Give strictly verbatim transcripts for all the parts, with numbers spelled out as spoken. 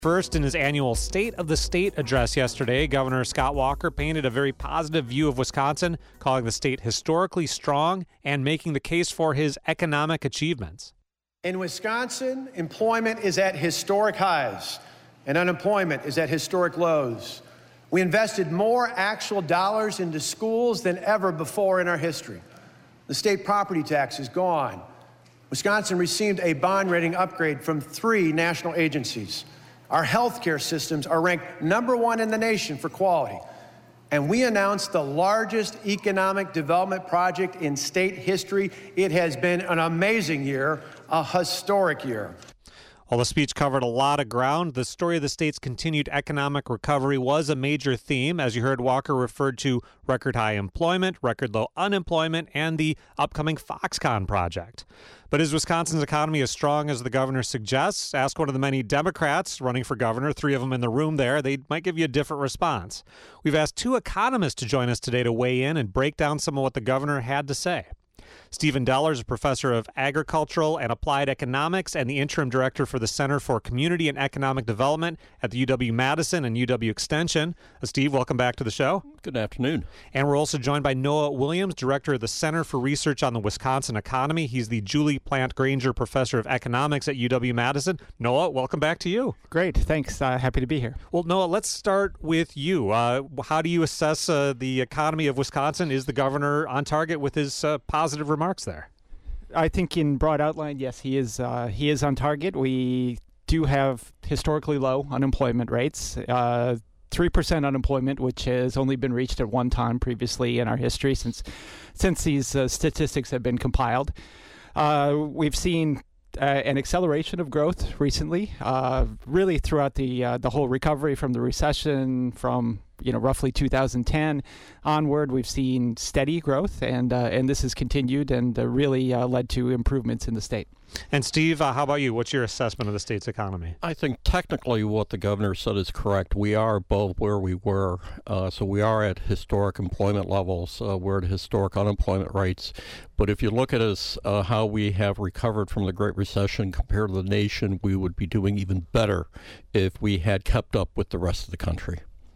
First, in his annual State of the State address yesterday, Governor Scott Walker painted a very positive view of Wisconsin, calling the state historically strong and making the case for his economic achievements. In Wisconsin, employment is at historic highs and unemployment is at historic lows. We invested more actual dollars into schools than ever before in our history. The state property tax is gone. Wisconsin received a bond rating upgrade from three national agencies. Our healthcare systems are ranked number one in the nation for quality. And we announced the largest economic development project in state history. It has been an amazing year, a historic year. While the speech covered a lot of ground, the story of the state's continued economic recovery was a major theme. As you heard, Walker referred to record high employment, record low unemployment, and the upcoming Foxconn project. But is Wisconsin's economy as strong as the governor suggests? Ask one of the many Democrats running for governor, three of them in the room there. They might give you a different response. We've asked two economists to join us today to weigh in and break down some of what the governor had to say. Stephen Deller is a professor of agricultural and applied economics and the interim director for the Center for Community and Economic Development at the U W-Madison and U W Extension. Uh, Steve, welcome back to the show. Good afternoon. And we're also joined by Noah Williams, director of the Center for Research on the Wisconsin Economy. He's the Julie Plant Granger Professor of Economics at U W-Madison. Noah, welcome back to you. Great. Thanks. Uh, happy to be here. Well, Noah, let's start with you. Uh, how do you assess uh, the economy of Wisconsin? Is the governor on target with his uh, positive remarks there? I think in broad outline, yes, he is uh, he is on target. We do have historically low unemployment rates, uh, three percent unemployment, which has only been reached at one time previously in our history since since these uh, statistics have been compiled. Uh, we've seen uh, an acceleration of growth recently, uh, really throughout the uh, the whole recovery from the recession from you know, roughly two thousand ten onward. We've seen steady growth, and uh, and this has continued and uh, really uh, led to improvements in the state. And Steve, uh, how about you? What's your assessment of the state's economy? I think technically what the governor said is correct. We are above where we were, uh, so we are at historic employment levels. Uh, we're at historic unemployment rates. But if you look at us, uh, how we have recovered from the Great Recession compared to the nation, we would be doing even better if we had kept up with the rest of the country.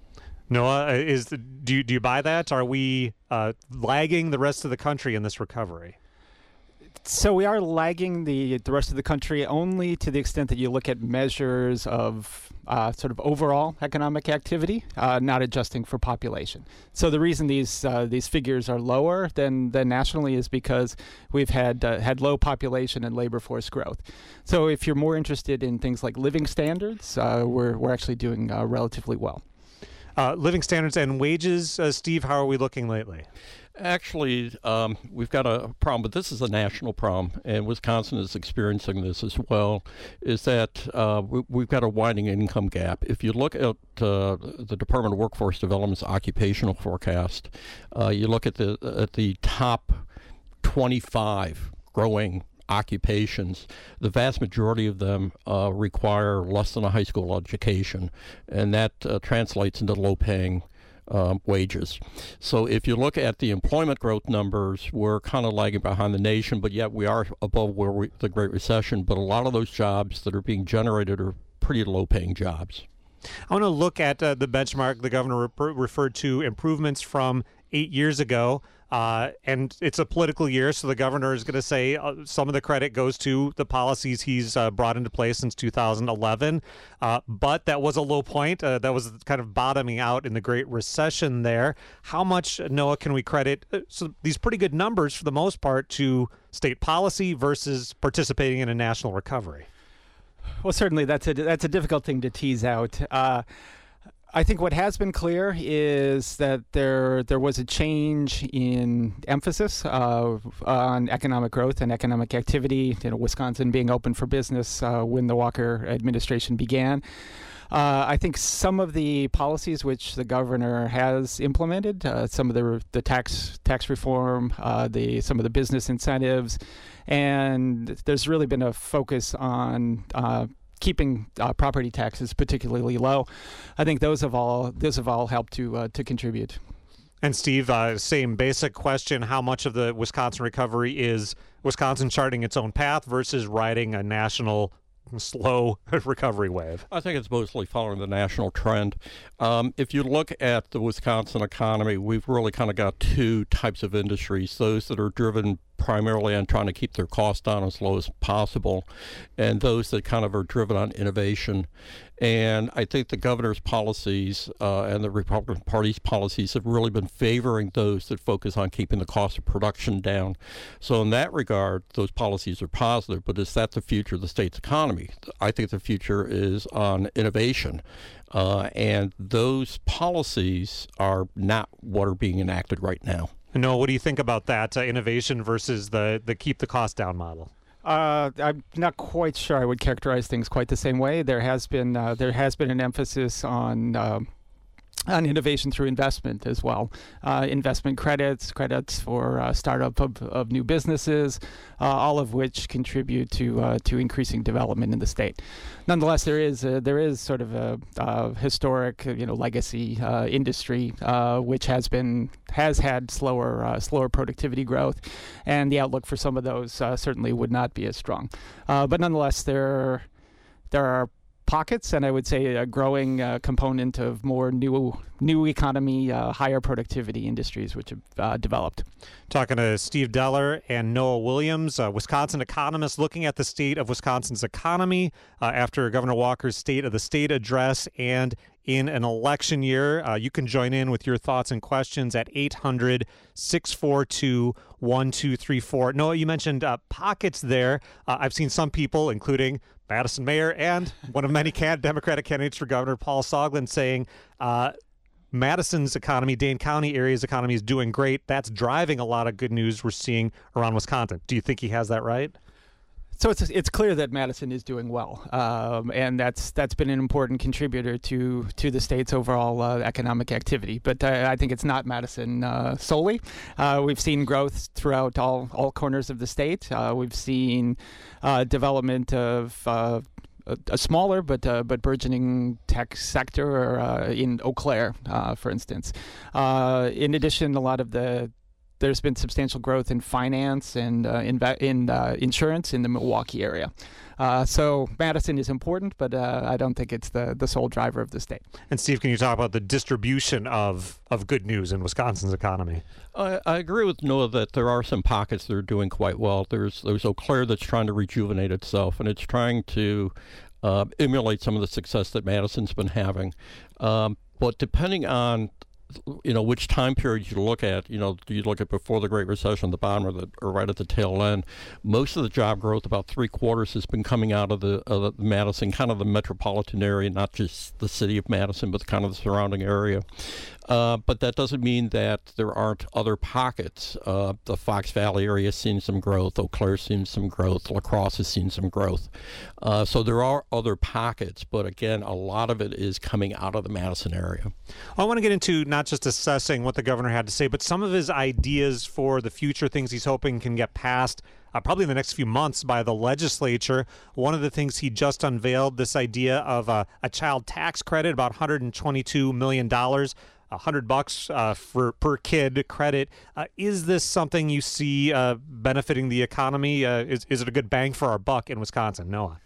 Noah, is the, do you, do you buy that? Are we uh, lagging the rest of the country in this recovery? So we are lagging the the rest of the country only to the extent that you look at measures of uh, sort of overall economic activity, uh, not adjusting for population. So the reason these uh, these figures are lower than, than nationally is because we've had uh, had low population and labor force growth. So if you're more interested in things like living standards, uh, we're we're actually doing uh, relatively well. Uh, living standards and wages, uh, Steve, how are we looking lately? Actually, um, we've got a problem, but this is a national problem, and Wisconsin is experiencing this as well, is that uh, we, we've got a widening income gap. If you look at uh, the Department of Workforce Development's occupational forecast, uh, you look at the at the top twenty-five growing occupations, the vast majority of them uh, require less than a high school education, and that uh, translates into low-paying um, wages. So if you look at the employment growth numbers, we're kind of lagging behind the nation, but yet we are above where we, the Great Recession, but a lot of those jobs that are being generated are pretty low-paying jobs. I want to look at uh, the benchmark the governor re- referred to, improvements from eight years ago. Uh, and it's a political year, so the governor is going to say uh, some of the credit goes to the policies he's uh, brought into place since two thousand eleven. Uh, but that was a low point. Uh, that was kind of bottoming out in the Great Recession there. How much, Noah, can we credit uh, so these pretty good numbers, for the most part, to state policy versus participating in a national recovery? Well, certainly that's a, that's a difficult thing to tease out. Uh, I think what has been clear is that there there was a change in emphasis uh, on economic growth and economic activity. You know, Wisconsin being open for business uh, when the Walker administration began. Uh, I think some of the policies which the governor has implemented, uh, some of the the tax tax reform, uh, the some of the business incentives, and there's really been a focus on Uh, keeping uh, property taxes particularly low. I think those have all those have all helped to uh, to contribute. And Steve, uh, same basic question: how much of the Wisconsin recovery is Wisconsin charting its own path versus riding a national slow recovery wave? I think it's mostly following the national trend. Um, if you look at the Wisconsin economy, we've really kind of got two types of industries, those that are driven primarily on trying to keep their costs down as low as possible, and those that kind of are driven on innovation. And I think the governor's policies uh, and the Republican Party's policies have really been favoring those that focus on keeping the cost of production down. So in that regard, those policies are positive, but is that the future of the state's economy? I think the future is on innovation. Uh, and those policies are not what are being enacted right now. Noah, what do you think about that uh, innovation versus the, the keep the cost down model? Uh, I'm not quite sure I would characterize things quite the same way. There has been uh, there has been an emphasis on uh, on innovation through investment as well. Uh, investment credits, credits for uh, startup of, of new businesses, uh, all of which contribute to uh, to increasing development in the state. Nonetheless, there is a, there is sort of a, a historic, you know, legacy uh, industry uh, which has been has had slower uh, slower productivity growth, and the outlook for some of those uh, certainly would not be as strong. Uh, but nonetheless, there there are pockets, and I would say a growing uh, component of more new new economy, uh, higher productivity industries which have uh, developed. Talking to Steve Deller and Noah Williams, uh, Wisconsin economists, looking at the state of Wisconsin's economy uh, after Governor Walker's State of the State address and in an election year. Uh, you can join in with your thoughts and questions at eight hundred, six four two, one two three four. Noah, you mentioned uh, pockets there. Uh, I've seen some people, including Madison Mayor and one of many can- Democratic candidates for governor, Paul Soglin, saying uh, Madison's economy, Dane County area's economy is doing great. That's driving a lot of good news we're seeing around Wisconsin. Do you think he has that right? So it's it's clear that Madison is doing well, um, and that's that's been an important contributor to to the state's overall uh, economic activity. But uh, I think it's not Madison uh, solely. Uh, we've seen growth throughout all all corners of the state. Uh, we've seen uh, development of uh, a, a smaller but uh, but burgeoning tech sector uh, in Eau Claire, uh, for instance. Uh, in addition, a lot of the There's been substantial growth in finance and uh, in, in uh, insurance in the Milwaukee area. Uh, so Madison is important, but uh, I don't think it's the, the sole driver of the state. And Steve, can you talk about the distribution of, of good news in Wisconsin's economy? I, I agree with Noah that there are some pockets that are doing quite well. There's there's Eau Claire that's trying to rejuvenate itself, and it's trying to uh, emulate some of the success that Madison's been having. Um, but depending on you know, which time period you look at, you know, do you look at before the Great Recession, the bottom, or, the, or right at the tail end? Most of the job growth, about three quarters, has been coming out of the, of the Madison, kind of the metropolitan area, not just the city of Madison, but kind of the surrounding area. Uh, but that doesn't mean that there aren't other pockets. Uh, the Fox Valley area has seen some growth. Eau Claire has seen some growth. La Crosse has seen some growth. Uh, so there are other pockets, but again, a lot of it is coming out of the Madison area. I want to get into not just assessing what the governor had to say, but some of his ideas for the future, things he's hoping can get passed uh, probably in the next few months by the legislature. One of the things he just unveiled, this idea of a, a child tax credit, about one hundred twenty-two million dollars. A hundred bucks uh, for per kid credit. Uh, is this something you see uh, benefiting the economy? Uh, is is it a good bang for our buck in Wisconsin, Noah?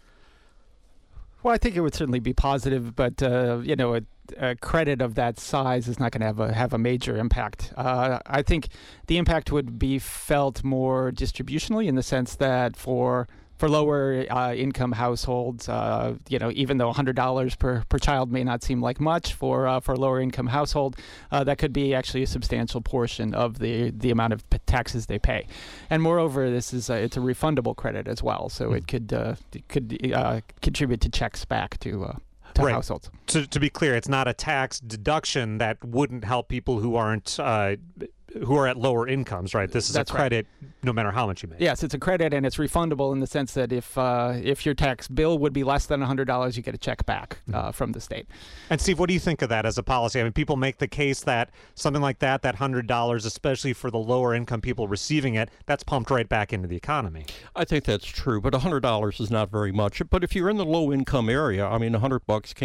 Well, I think it would certainly be positive, but uh, you know, a, a credit of that size is not going to have a have a major impact. Uh, I think the impact would be felt more distributionally in the sense that for For lower uh, income households, uh, you know, even though one hundred dollars per, per child may not seem like much for uh, for a lower income household, uh, that could be actually a substantial portion of the, the amount of taxes they pay. And moreover, this is a, it's a refundable credit as well, so it could uh, it could uh, contribute to checks back to uh, to right. households. To, to be clear, it's not a tax deduction that wouldn't help people who aren't uh, who are at lower incomes, right? This is That's a credit right. no matter how much you make. Yes, it's a credit, and it's refundable in the sense that if uh, if your tax bill would be less than one hundred dollars, you get a check back uh, from the state. And Steve, what do you think of that as a policy? I mean, people make the case that something like that, that one hundred dollars, especially for the lower income people receiving it, that's pumped right back into the economy. I think that's true, but one hundred dollars is not very much. But if you're in the low income area, I mean, one hundred bucks can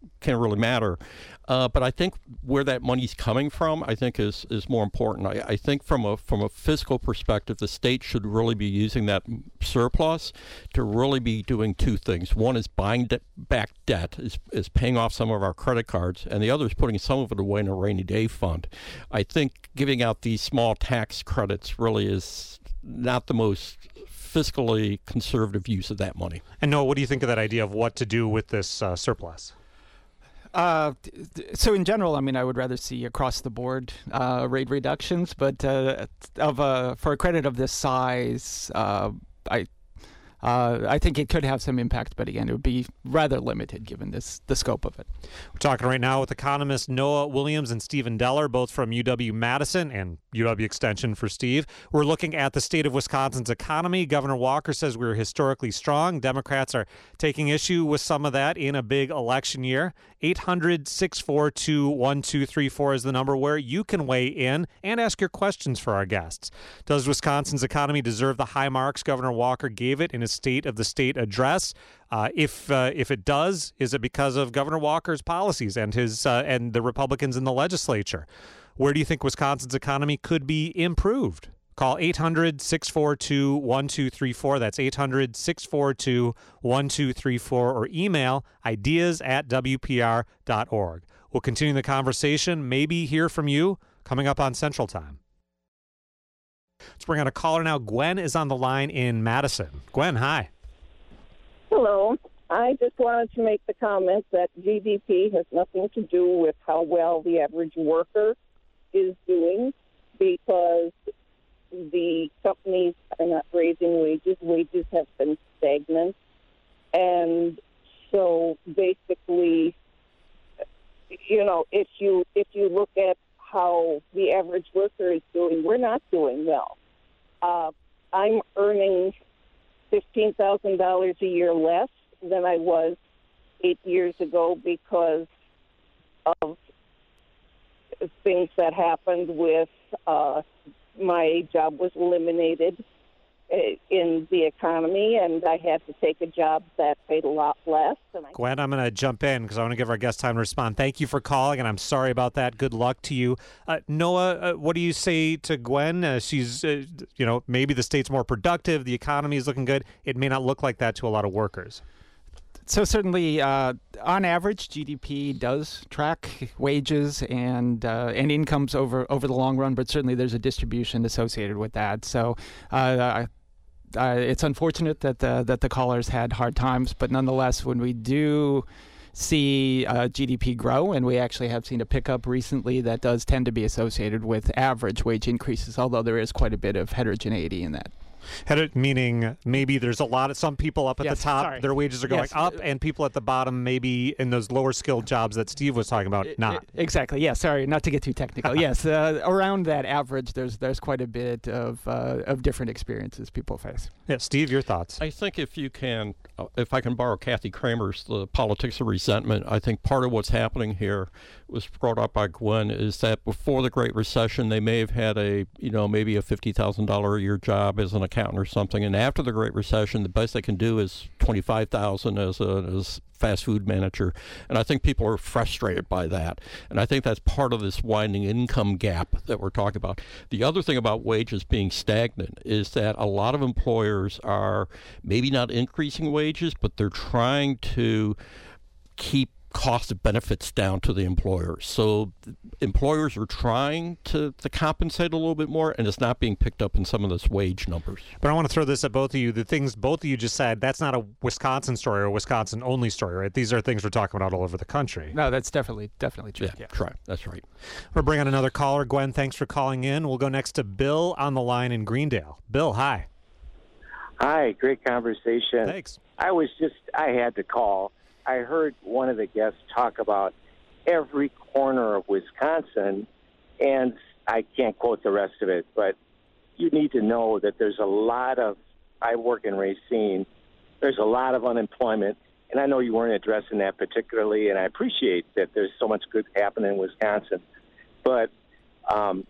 can't really matter. Uh, but I think where that money's coming from, I think is is more important. I, I think from a from a fiscal perspective, the state should really be using that surplus to really be doing two things. One is buying de- back debt, is is paying off some of our credit cards, and the other is putting some of it away in a rainy day fund. I think giving out these small tax credits really is not the most fiscally conservative use of that money. And Noah, what do you think of that idea of what to do with this uh, surplus? Uh, so in general, I mean, I would rather see across the board uh, rate reductions, but uh, of a, for a credit of this size, uh, I uh, I think it could have some impact, but again, it would be rather limited given this the scope of it. We're talking right now with economists Noah Williams and Stephen Deller, both from U W-Madison and U W Extension for Steve. We're looking at the state of Wisconsin's economy. Governor Walker says we're historically strong. Democrats are taking issue with some of that in a big election year. eight hundred, six four two, one two three four is the number where you can weigh in and ask your questions for our guests. Does Wisconsin's economy deserve the high marks Governor Walker gave it in his State of the State address? Uh, if uh, if it does, is it because of Governor Walker's policies and his uh, and the Republicans in the legislature? Where do you think Wisconsin's economy could be improved? Call eight hundred, six four two, one two three four. That's eight hundred, six four two, one two three four, or email ideas at w p r dot org. We'll continue the conversation, maybe hear from you coming up on Central Time. Let's bring on a caller now. Gwen is on the line in Madison. Gwen, hi. Hello. I just wanted to make the comment that G D P has nothing to do with how well the average worker is doing, because the companies are not raising wages. Wages have been stagnant. And so basically, you know, if you if you look at how the average worker is doing, we're not doing well. Uh, I'm earning fifteen thousand dollars a year less than I was eight years ago because of things that happened with uh, my job was eliminated in the economy, and I had to take a job that paid a lot less. And I- Gwen, I'm going to jump in because I want to give our guest time to respond. Thank you for calling, and I'm sorry about that. Good luck to you. Uh, Noah, uh, what do you say to Gwen? Uh, she's, uh, you know, maybe the state's more productive. The economy is looking good. It may not look like that to a lot of workers. So certainly, uh, on average, G D P does track wages and uh, and incomes over, over the long run, but certainly there's a distribution associated with that. So uh, uh, it's unfortunate that the, that the callers had hard times, but nonetheless, when we do see uh, G D P grow, and we actually have seen a pickup recently, that does tend to be associated with average wage increases, although there is quite a bit of heterogeneity in that. Head- meaning maybe there's a lot of some people up at Yes, the top, sorry. their wages are going Yes. up, and people at the bottom, maybe in those lower skilled jobs that Steve was talking about, not. Exactly. Yeah. Sorry, not to get too technical. Yes, uh, around that average, there's there's quite a bit of uh, of different experiences people face. Yeah, Steve, your thoughts? I think if you can, uh, if I can borrow Kathy Kramer's The Politics of Resentment, I think part of what's happening here was brought up by Gwen is that before the Great Recession, they may have had a, you know, maybe a fifty thousand dollars a year job as an accountant or something. And after the Great Recession, the best they can do is twenty-five thousand dollars as a as fast food manager. And I think people are frustrated by that. And I think that's part of this widening income gap that we're talking about. The other thing about wages being stagnant is that a lot of employers are maybe not increasing wages, but they're trying to keep cost of benefits down to the employers. So employers are trying to, to compensate a little bit more, and it's not being picked up in some of those wage numbers. But I want to throw this at both of you. The things both of you just said, that's not a Wisconsin story or a Wisconsin-only story, right? These are things we're talking about all over the country. No, that's definitely definitely true. Yeah, that's right. That's right. We'll bring on another caller. Gwen, thanks for calling in. We'll go next to Bill on the line in Greendale. Bill, hi. Hi, great conversation. Thanks. I was just, I had to call. I heard one of the guests talk about every corner of Wisconsin, and I can't quote the rest of it, but you need to know that there's a lot of, I work in Racine, there's a lot of unemployment, and I know you weren't addressing that particularly, and I appreciate that there's so much good happening in Wisconsin, but um,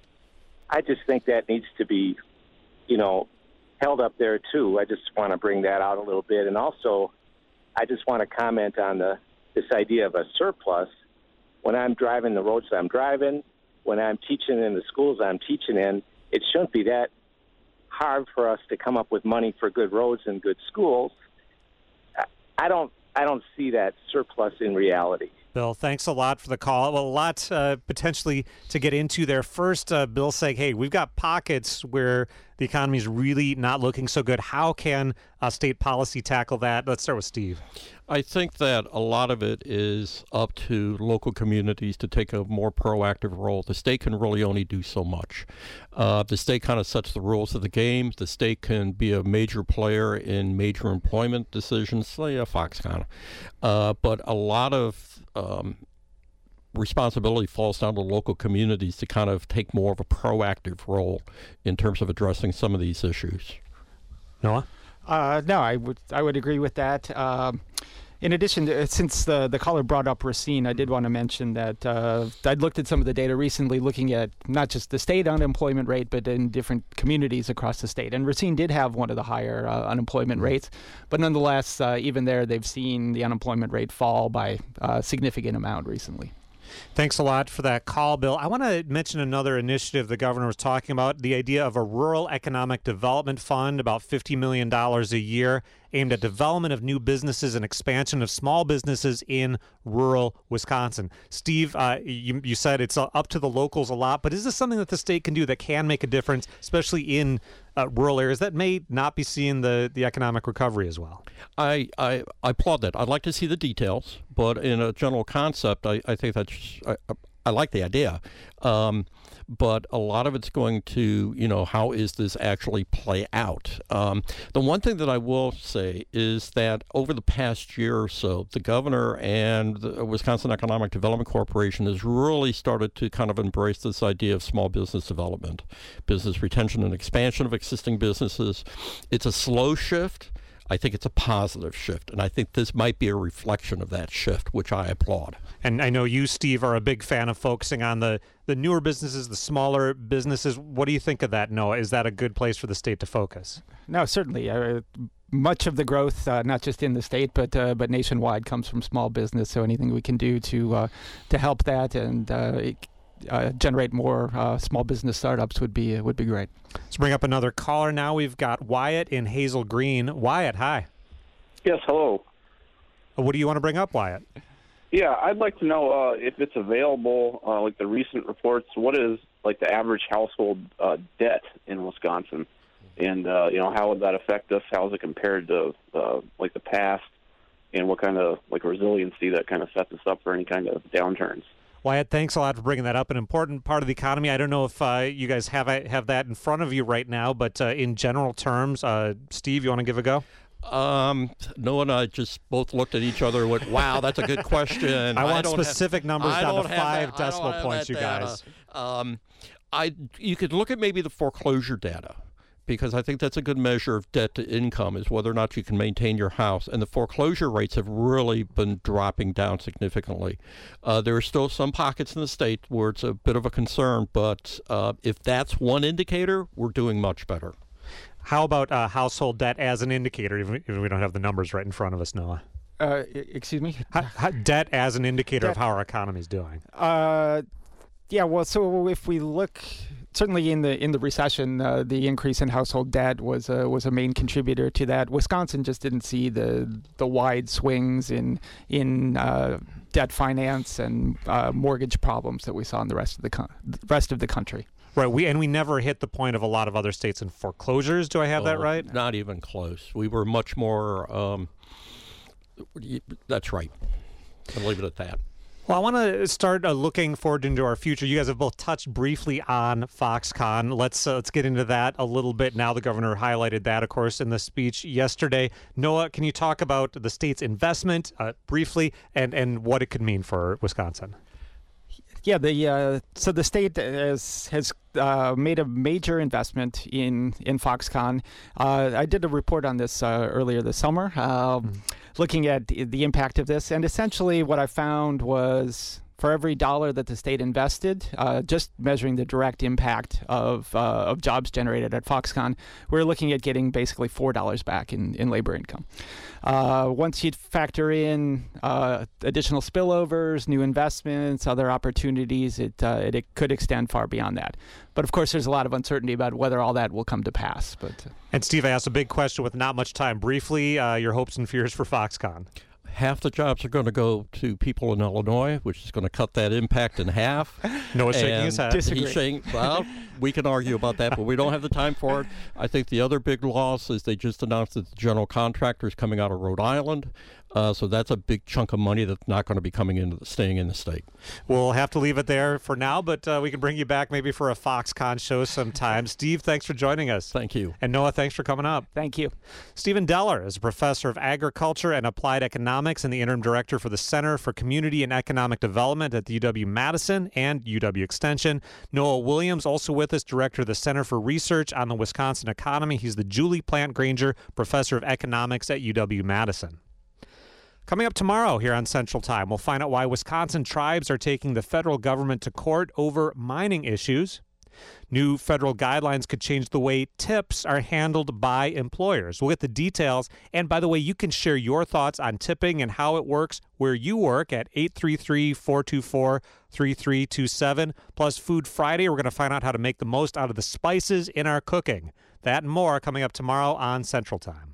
I just think that needs to be, you know, held up there too. I just want to bring that out a little bit, and also I just want to comment on the this idea of a surplus when I'm driving the roads that I'm driving, when I'm teaching in the schools I'm teaching in. It shouldn't be that hard for us to come up with money for good roads and good schools. I don't I don't see that surplus in reality. Bill, thanks a lot for the call. Well, a lot uh, potentially to get into there. First, uh, Bill saying, hey, we've got pockets where the economy is really not looking so good. How can uh, state policy tackle that? Let's start with Steve. I think that a lot of it is up to local communities to take a more proactive role. The state can really only do so much. Uh, the state kind of sets the rules of the game. The state can be a major player in major employment decisions, say a Foxconn. Uh, but a lot of um, responsibility falls down to local communities to kind of take more of a proactive role in terms of addressing some of these issues. Noah? Uh, no, I would I would agree with that. Um, in addition, to, since the the caller brought up Racine, I did want to mention that uh, I'd looked at some of the data recently, looking at not just the state unemployment rate, but in different communities across the state. And Racine did have one of the higher uh, unemployment rates, but nonetheless, uh, even there, they've seen the unemployment rate fall by a significant amount recently. Thanks a lot for that call, Bill. I want to mention another initiative the governor was talking about, the idea of a rural economic development fund, about fifty million dollars a year, aimed at development of new businesses and expansion of small businesses in rural Wisconsin. Steve, uh, you, you said it's up to the locals a lot, but is this something that the state can do that can make a difference, especially in uh, rural areas that may not be seeing the, the economic recovery as well? I, I, I applaud that. I'd like to see the details, but in a general concept, I, I think that's I, I like the idea. Um, but a lot of it's going to, you know, how is this actually play out? Um, the one thing that I will say is that over the past year or so, the governor and the Wisconsin Economic Development Corporation has really started to kind of embrace this idea of small business development, business retention and expansion of existing businesses. It's a slow shift. I think it's a positive shift, and I think this might be a reflection of that shift, which I applaud. And I know you, Steve, are a big fan of focusing on the, the newer businesses, the smaller businesses. What do you think of that, Noah? Is that a good place for the state to focus? No, certainly. Uh, much of the growth, uh, not just in the state, but uh, but nationwide, comes from small business. So anything we can do to uh, to help that and uh, it, Uh, generate more uh, small business startups would be uh, would be great. Let's bring up another caller now. We've got Wyatt in Hazel Green. Wyatt, hi. Yes, hello. What do you want to bring up, Wyatt? Yeah, I'd like to know uh, if it's available, uh, like the recent reports, what is like the average household uh, debt in Wisconsin? And, uh, you know, how would that affect us? How is it compared to, uh, like, the past? And what kind of, like, resiliency that kind of sets us up for any kind of downturns? Wyatt, thanks a lot for bringing that up. An important part of the economy. I don't know if uh, you guys have have that in front of you right now, but uh, in general terms, uh, Steve, you want to give a go? Um, Noah and I just both looked at each other and went, wow, that's a good question. I want I specific have, numbers down to five that, decimal points, you guys. Um, I you could look at maybe the foreclosure data, because I think that's a good measure of debt to income, is whether or not you can maintain your house. And the foreclosure rates have really been dropping down significantly. Uh, there are still some pockets in the state where it's a bit of a concern, but uh, if that's one indicator, we're doing much better. How about uh, household debt as an indicator, even if we don't have the numbers right in front of us, Noah? Uh, excuse me? How, how, debt as an indicator debt. of how our economy is doing. Uh, yeah, well, so if we look... Certainly, in the in the recession, uh, the increase in household debt was a, was a main contributor to that. Wisconsin just didn't see the the wide swings in in uh, debt finance and uh, mortgage problems that we saw in the rest of the con- rest of the country. Right, we and we never hit the point of a lot of other states in foreclosures. Do I have oh, that right? Not even close. We were much more. Um, that's right. I'll leave it at that. Well, I want to start uh, looking forward into our future. You guys have both touched briefly on Foxconn. Let's uh, let's get into that a little bit now. The governor highlighted that, of course, in the speech yesterday. Noah, can you talk about the state's investment uh, briefly and, and what it could mean for Wisconsin? Yeah, the uh, so the state has has uh, made a major investment in in Foxconn. Uh, I did a report on this uh, earlier this summer. Uh, mm. Looking at the impact of this, and essentially what I found was for every dollar that the state invested, uh, just measuring the direct impact of uh, of jobs generated at Foxconn, we're looking at getting basically four dollars back in, in labor income. Uh, once you factor in uh, additional spillovers, new investments, other opportunities, it, uh, it it could extend far beyond that. But of course, there's a lot of uncertainty about whether all that will come to pass. But uh, and Steve, I asked a big question with not much time. Briefly, uh, your hopes and fears for Foxconn. Half the jobs are going to go to people in Illinois, which is going to cut that impact in half. Noah's shaking his head. Disagree. He's saying, well, we can argue about that, but we don't have the time for it. I think the other big loss is they just announced that the general contractor is coming out of Rhode Island. Uh, so that's a big chunk of money that's not going to be coming into the, staying in the state. We'll have to leave it there for now, but uh, we can bring you back maybe for a Foxconn show sometime. Steve, thanks for joining us. Thank you. And Noah, thanks for coming up. Thank you. Stephen Deller is a professor of agriculture and applied economics and the interim director for the Center for Community and Economic Development at the U W-Madison and U W Extension. Noah Williams, also with us, director of the Center for Research on the Wisconsin Economy. He's the Julie Plant Granger Professor of Economics at U W-Madison. Coming up tomorrow here on Central Time, we'll find out why Wisconsin tribes are taking the federal government to court over mining issues. New federal guidelines could change the way tips are handled by employers. We'll get the details. And by the way, you can share your thoughts on tipping and how it works where you work at eight three three, four two four, three three two seven. Plus Food Friday, we're going to find out how to make the most out of the spices in our cooking. That and more coming up tomorrow on Central Time.